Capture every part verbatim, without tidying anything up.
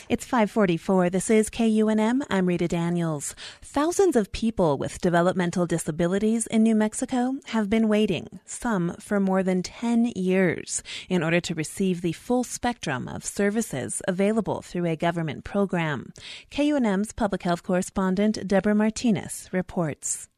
It's five forty-four. This is K U N M. I'm Rita Daniels. Thousands of people with developmental disabilities in New Mexico have been waiting, some for more than ten years, in order to receive the full spectrum of services available through a government program. K U N M's public health correspondent Deborah Martinez reports.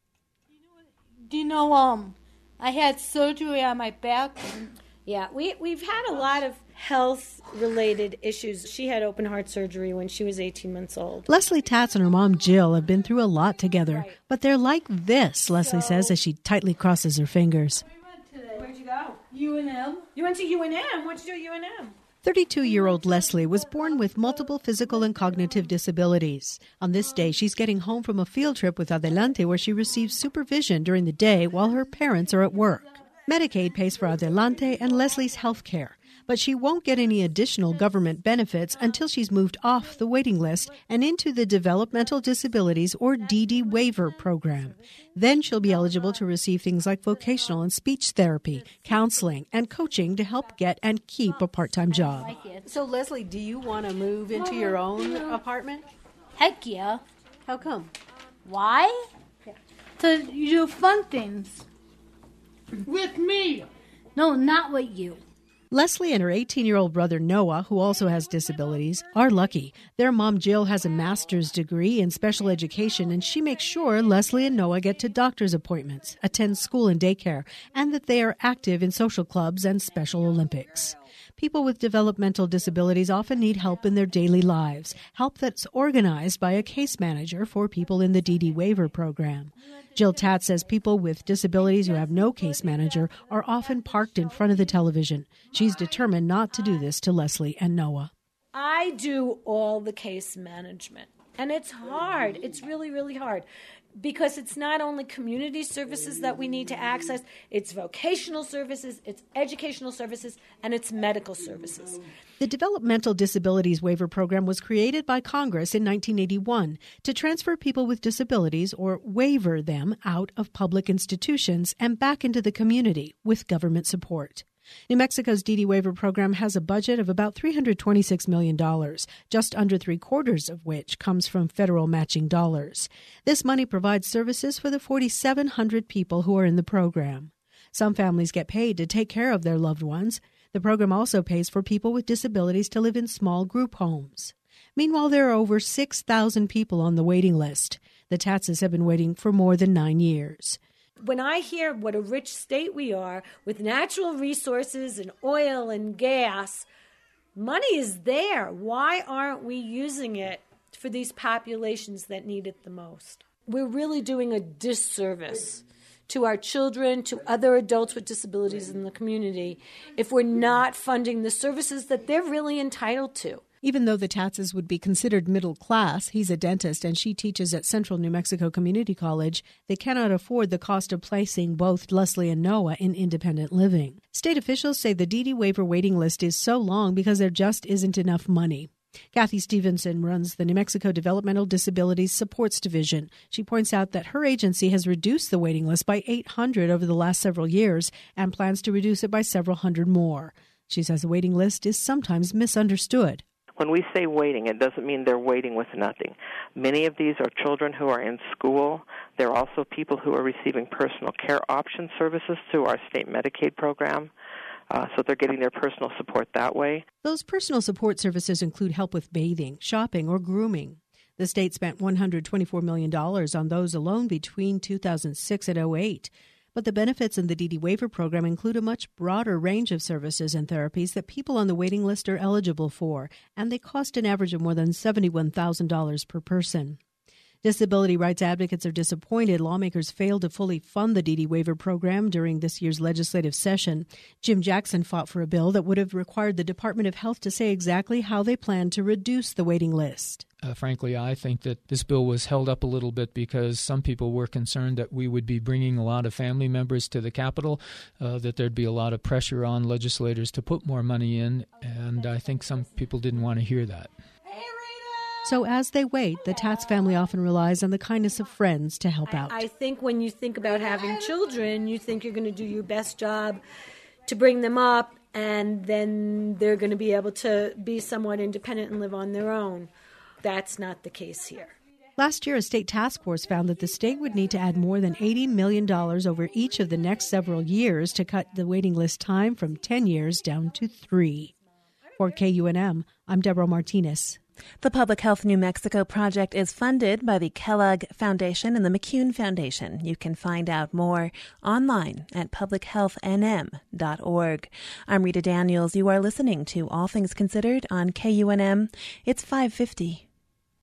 Do you know, um, I had surgery on my back. Yeah, we, we've had a lot of health-related issues. She had open heart surgery when she was eighteen months old. Leslie Tatz and her mom, Jill, have been through a lot together. Right. But they're like this, Leslie so, says as she tightly crosses her fingers. Where'd you go? U N M. You went to U N M? What'd you do at U N M? thirty-two-year-old Leslie was born with multiple physical and cognitive disabilities. On this day, she's getting home from a field trip with Adelante where she receives supervision during the day while her parents are at work. Medicaid pays for Adelante and Leslie's health care, but she won't get any additional government benefits until she's moved off the waiting list and into the Developmental Disabilities or D D waiver program. Then she'll be eligible to receive things like vocational and speech therapy, counseling, and coaching to help get and keep a part-time job. So, Leslie, do you want to move into your own apartment? Heck yeah. How come? Why? To do fun things. With me. No, not with you. Leslie and her eighteen-year-old brother Noah, who also has disabilities, are lucky. Their mom Jill has a master's degree in special education, and she makes sure Leslie and Noah get to doctor's appointments, attend school and daycare, and that they are active in social clubs and Special Olympics. People with developmental disabilities often need help in their daily lives, help that's organized by a case manager for people in the D D waiver program. Jill Tatz says people with disabilities who have no case manager are often parked in front of the television. She's determined not to do this to Leslie and Noah. I do all the case management, and it's hard. It's really, really hard. Because it's not only community services that we need to access, it's vocational services, it's educational services, and it's medical services. The Developmental Disabilities Waiver Program was created by Congress in nineteen eighty-one to transfer people with disabilities or waiver them out of public institutions and back into the community with government support. New Mexico's D D waiver program has a budget of about three hundred twenty-six million dollars, just under three-quarters of which comes from federal matching dollars. This money provides services for the four thousand seven hundred people who are in the program. Some families get paid to take care of their loved ones. The program also pays for people with disabilities to live in small group homes. Meanwhile, there are over six thousand people on the waiting list. The Tatzes have been waiting for more than nine years. When I hear what a rich state we are with natural resources and oil and gas, money is there. Why aren't we using it for these populations that need it the most? We're really doing a disservice to our children, to other adults with disabilities in the community, if we're not funding the services that they're really entitled to. Even though the Tatzes would be considered middle class, he's a dentist and she teaches at Central New Mexico Community College, they cannot afford the cost of placing both Leslie and Noah in independent living. State officials say the D D waiver waiting list is so long because there just isn't enough money. Kathy Stevenson runs the New Mexico Developmental Disabilities Supports Division. She points out that her agency has reduced the waiting list by eight hundred over the last several years and plans to reduce it by several hundred more. She says the waiting list is sometimes misunderstood. When we say waiting, it doesn't mean they're waiting with nothing. Many of these are children who are in school. They're also people who are receiving personal care option services through our state Medicaid program. Uh, so they're getting their personal support that way. Those personal support services include help with bathing, shopping, or grooming. The state spent one hundred twenty-four million dollars on those alone between two thousand six and oh eight. But the benefits in the D D waiver program include a much broader range of services and therapies that people on the waiting list are eligible for, and they cost an average of more than seventy-one thousand dollars per person. Disability rights advocates are disappointed lawmakers failed to fully fund the D D waiver program during this year's legislative session. Jim Jackson fought for a bill that would have required the Department of Health to say exactly how they plan to reduce the waiting list. Uh, frankly, I think that this bill was held up a little bit because some people were concerned that we would be bringing a lot of family members to the Capitol, uh, that there'd be a lot of pressure on legislators to put more money in, and I think some people didn't want to hear that. So as they wait, the Tatz family often relies on the kindness of friends to help out. I think when you think about having children, you think you're going to do your best job to bring them up and then they're going to be able to be somewhat independent and live on their own. That's not the case here. Last year, a state task force found that the state would need to add more than eighty million dollars over each of the next several years to cut the waiting list time from ten years down to three. For K U N M, I'm Deborah Martinez. The Public Health New Mexico project is funded by the Kellogg Foundation and the McCune Foundation. You can find out more online at public health n m dot org. I'm Rita Daniels. You are listening to All Things Considered on K U N M. It's five fifty.